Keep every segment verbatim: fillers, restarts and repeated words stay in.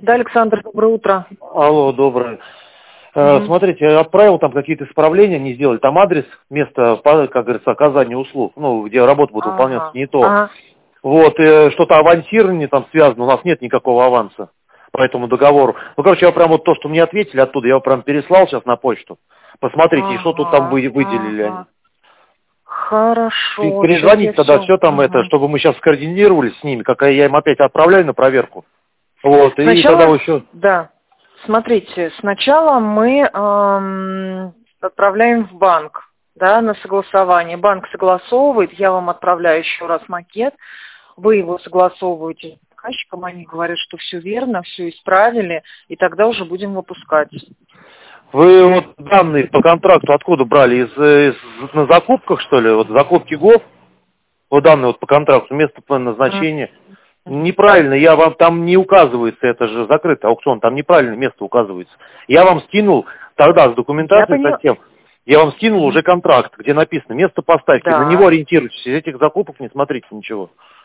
Да, Александр, доброе утро. Алло, доброе. Мгм. Смотрите, я отправил там какие-то исправления, не сделали. Там адрес, место, по- как говорится, оказания услуг, ну, где работа будет выполняться, Ага. не то. Ага. Вот, э, что-то авансирование там связано, у нас нет никакого аванса по этому договору. Ну, короче, я прям вот то, что мне ответили оттуда, я прям переслал сейчас на почту. Посмотрите, и что тут там Ага. вы, выделили они. Ага. Хорошо. Сейчас я Перезвоните тогда, все. все там это, чтобы мы сейчас скоординировались с ними, какая я им опять отправляю на проверку. Вот, и тогда Сначала, еще... да. Смотрите, сначала мы эм, отправляем в банк, да, на согласование. Банк согласовывает, я вам отправляю еще раз макет, вы его согласовываете с заказчиком, они говорят, что все верно, все исправили, и тогда уже будем выпускать. Вы вот данные по контракту откуда брали? Из, из- на закупках, что ли? Вот закупки ГОВ? Вот данные вот по контракту, место по назначению. Неправильно, я вам там не указывается, это же закрытый аукцион, там неправильно место указывается. Я вам скинул тогда с Я документацией поняла. совсем, я вам скинул уже контракт, где написано место поставки, на него Да. ориентируйтесь, из этих закупок не смотрите ничего.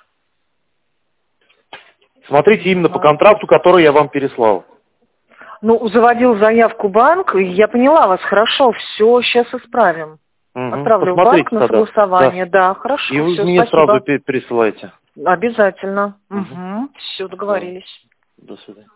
Смотрите именно по контракту, который я вам переслал. Ну, заводил заявку банк, и я поняла вас, хорошо, все, сейчас исправим. Угу. Отправлю в Посмотрите банк на тогда. согласование, да, Да. И хорошо, вы все, мне сразу спасибо. пе- пересылайте. Обязательно. Угу. Угу. Все, Все. договорились. До свидания.